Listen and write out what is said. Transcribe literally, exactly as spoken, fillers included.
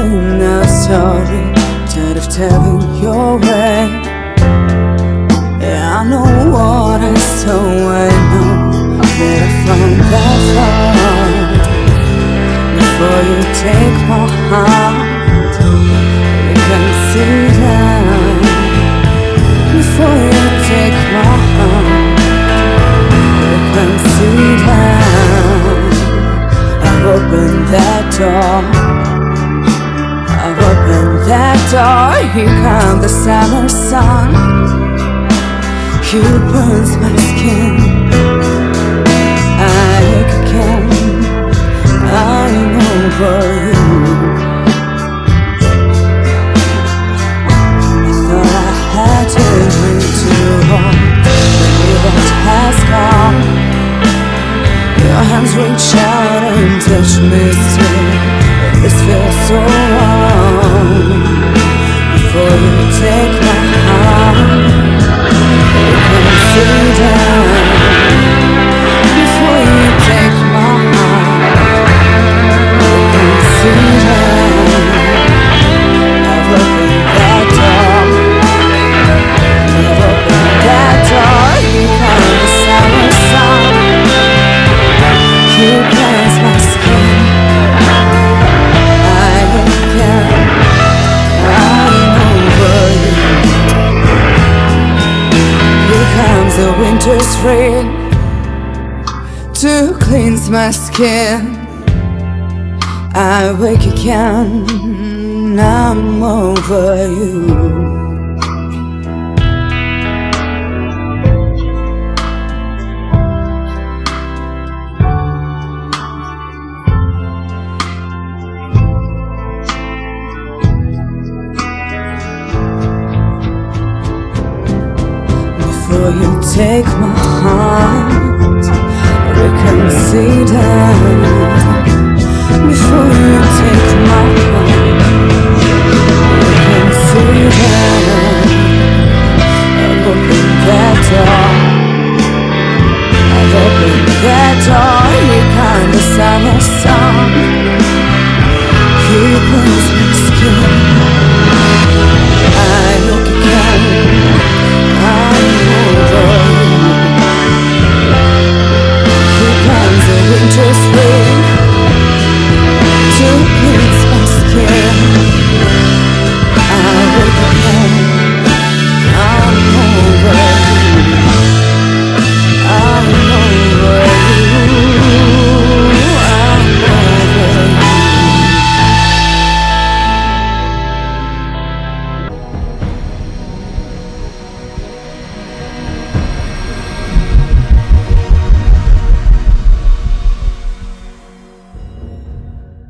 telling a story instead of telling your way. Yeah, I know what I saw, I know that I found that far. Before you take my heart, you can see that. Before you take my heart, you can see that. I've opened that door, I've opened that door. Here comes the summer sun, he burns my skin. I can, I'm over you. I thought I had to drink too hard, but that has gone. Your hands reach out and touch me still, but this feels so wrong. Before you take my heart, you can sit down. Before you take my heart, you can sit down. I've opened that door, I've opened that door. Here comes the summer sun, he burns my skin. I can, I'm over you. Here comes the winter spring to cleanse my skin. I wake again, I'm over you. Before you take my heart, reconsider.